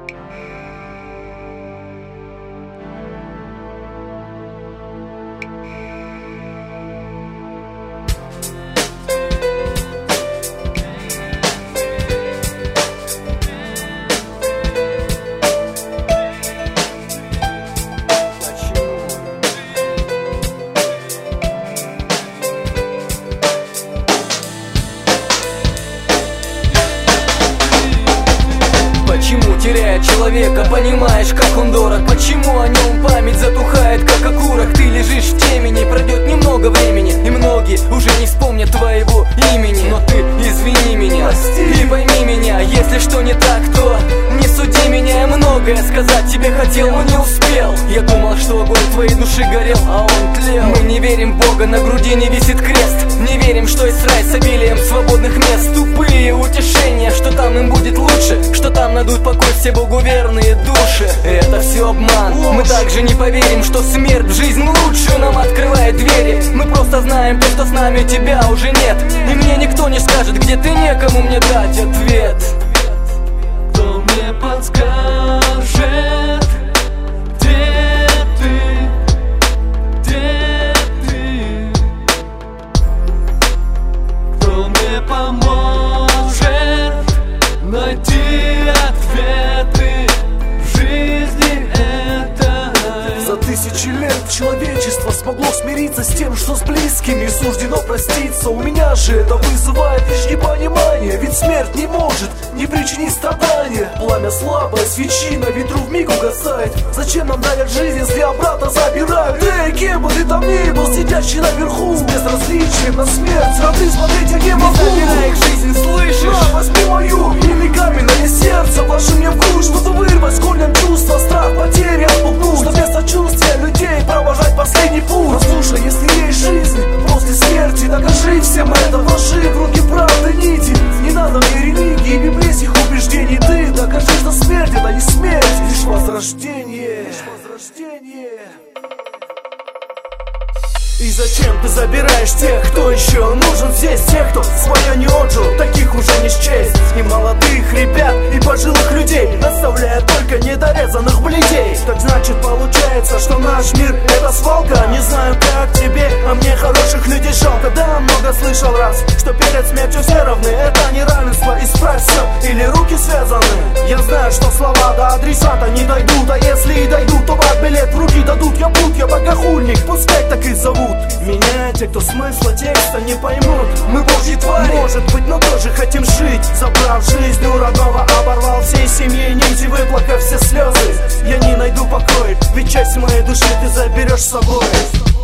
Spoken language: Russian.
Почему теряет человека, понимаешь, как он дорог? Почему о нем память затухает, как окурок? Ты лежишь в темени, пройдет немного времени, и многие уже не вспомнят твоего имени. Но ты извини меня и пойми меня, если что не так, то не суди меня. Я многое сказать тебе хотел, но не успел. Я думал, что огонь твоей души горел, а он тлел. Мы не верим в Бога, на груди не висит крест. Не верим, что есть рай с обилием свободных мест. Тупые утешения, что там им будет лучше, что там найдут покой все Богу верные души. Это все обман. Мы также не поверим, что смерть в жизнь лучше нам открывает двери. Мы просто знаем то, что с нами тебя уже нет. И мне никто не скажет, где ты, некому мне дать ответ. Кто мне подскажет, где ты, где ты? Кто мне поможет найти ответы в жизни этой? За тысячи лет человечество смогло смириться с тем, что с близкими суждено проститься. У меня же это вызывает лишь непонимание, ведь смерть не может не причинить страдания. Пламя слабое, свечи на ветру вмиг угасает. Зачем нам дарят жизнь, если обратно забирают? Эй, кем бы ты там ни был, сидящий наверху, с безразличием на смерть смотри, смотреть я не могу. Забирай их жизнь, слышишь? На, возьми мою, или каменное сердце вложи мне в грудь, чтобы вырвать с корнем чувства, страх, потери отпугнуть, чтобы без сочувствия людей провожать последний путь. Послушай, если есть жизнь после смерти, докажи всем это, вложи в руки правды нити. Не надо мне религии и библейских убеждений. Ты докажи, что смерть это не смерть, лишь возрождение. И зачем ты забираешь тех, кто еще нужен здесь? Тех, кто свое не отжил, таких уже не счесть. И молодых ребят, и пожилых людей, оставляя только недорезанных бледей. Так значит получается, что наш мир это свалка. Не знаю как тебе, а мне хороших людей жалко. Да, много слышал раз, что перед смертью все равны. Это неравенство, исправь все, или руки связаны. Я знаю, что слова до адресата не дойдут, а если и дойдут, то билет в руки дадут. Я плут, я богохульник, пускай так и зовут меня те, кто смысла текста не поймут. Мы божьи твари, может быть, но тоже хотим жить. Забрав жизнь у родного, оборвал всей семьи нити, выплакав все слезы. Я не найду покоя, ведь часть моей души ты заберешь с собой.